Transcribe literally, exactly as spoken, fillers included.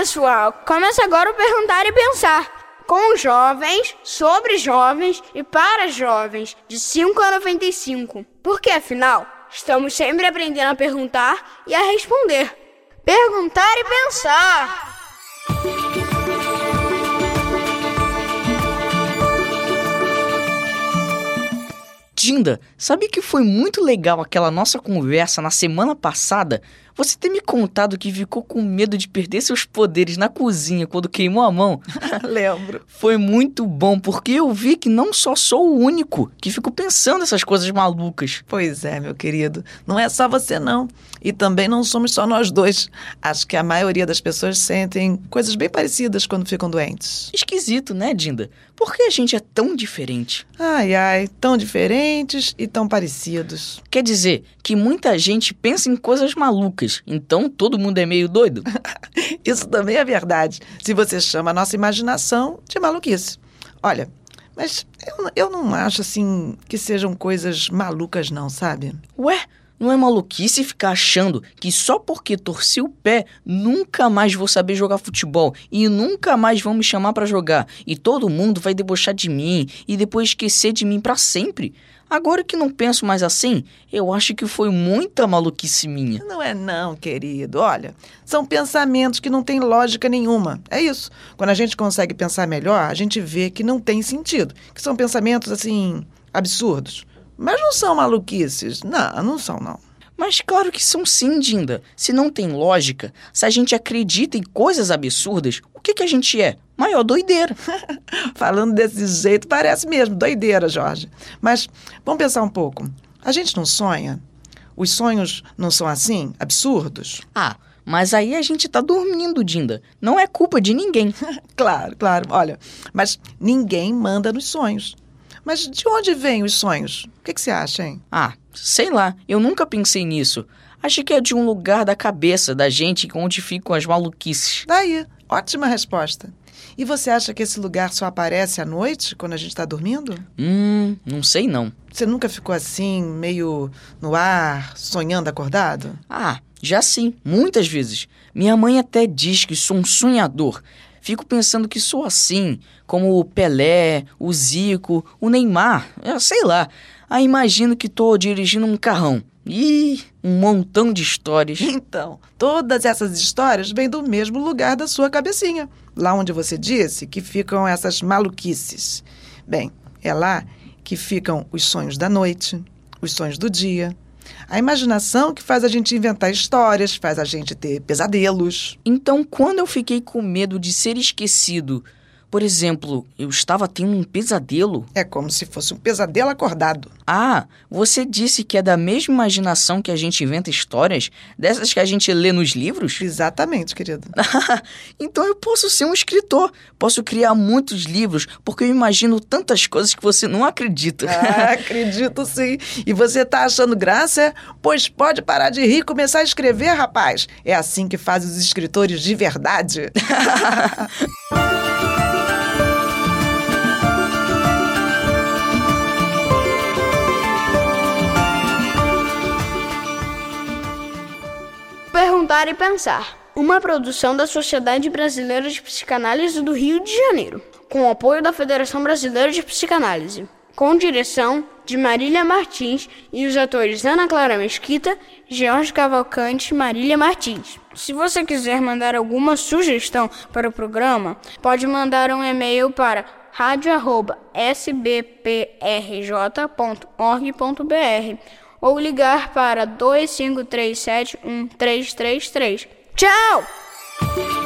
pessoal, começa agora o Perguntar e Pensar, com jovens, sobre jovens e para jovens, de cinco a noventa e cinco. Porque, afinal, estamos sempre aprendendo a perguntar e a responder. Perguntar e Pensar! Dinda, sabe que foi muito legal aquela nossa conversa na semana passada? Você ter me contado que ficou com medo de perder seus poderes na cozinha quando queimou a mão. Lembro. Foi muito bom, porque eu vi que não só sou o único que fico pensando essas coisas malucas. Pois é, meu querido. Não é só você, não. E também não somos só nós dois. Acho que a maioria das pessoas sentem coisas bem parecidas quando ficam doentes. Esquisito, né, Dinda? Por que a gente é tão diferente? Ai, ai, tão diferentes e tão parecidos. Quer dizer que muita gente pensa em coisas malucas, então todo mundo é meio doido? Isso também é verdade, se você chama a nossa imaginação de maluquice. Olha, mas eu, eu não acho, assim, que sejam coisas malucas não, sabe? Ué, não é maluquice ficar achando que só porque torci o pé nunca mais vou saber jogar futebol e nunca mais vão me chamar pra jogar e todo mundo vai debochar de mim e depois esquecer de mim pra sempre? Agora que não penso mais assim, eu acho que foi muita maluquice minha. Não é não, querido. Olha, são pensamentos que não têm lógica nenhuma. É isso. Quando a gente consegue pensar melhor, a gente vê que não tem sentido. Que são pensamentos, assim, absurdos. Mas não são maluquices. Não, não são, não. Mas claro que são sim, Dinda. Se não tem lógica, se a gente acredita em coisas absurdas, o que, que a gente é? Maior doideira. Falando desse jeito, parece mesmo doideira, Jorge. Mas vamos pensar um pouco. A gente não sonha? Os sonhos não são assim, absurdos? Ah, mas aí a gente tá dormindo, Dinda. Não é culpa de ninguém. Claro, claro. Olha, mas ninguém manda nos sonhos. Mas de onde vêm os sonhos? O que, que você acha, hein? Ah, sei lá. Eu nunca pensei nisso. Acho que é de um lugar da cabeça da gente onde ficam as maluquices. Daí, ótima resposta. E você acha que esse lugar só aparece à noite, quando a gente está dormindo? Hum, não sei não. Você nunca ficou assim, meio no ar, sonhando acordado? Ah, já sim, muitas vezes. Minha mãe até diz que sou um sonhador. Fico pensando que sou assim, como o Pelé, o Zico, o Neymar, eu sei lá. Aí imagino que tô dirigindo um carrão. Ih, um montão de histórias. Então, todas essas histórias vêm do mesmo lugar da sua cabecinha. Lá onde você disse que ficam essas maluquices. Bem, é lá que ficam os sonhos da noite, os sonhos do dia. A imaginação que faz a gente inventar histórias, faz a gente ter pesadelos. Então, quando eu fiquei com medo de ser esquecido, por exemplo, eu estava tendo um pesadelo. É como se fosse um pesadelo acordado. Ah, você disse que é da mesma imaginação que a gente inventa histórias? Dessas que a gente lê nos livros? Exatamente, querido. Então eu posso ser um escritor. Posso criar muitos livros, porque eu imagino tantas coisas que você não acredita. Ah, acredito sim. E você tá achando graça? Pois pode parar de rir e começar a escrever, rapaz. É assim que fazem os escritores de verdade. Perguntar e Pensar, uma produção da Sociedade Brasileira de Psicanálise do Rio de Janeiro, com o apoio da Federação Brasileira de Psicanálise, com direção de Marília Martins e os atores Ana Clara Mesquita, Jorge Cavalcante e Marília Martins. Se você quiser mandar alguma sugestão para o programa, pode mandar um e-mail para radio arroba s b p r j ponto org ponto b r ou ligar para dois cinco três sete um três três três. Tchau!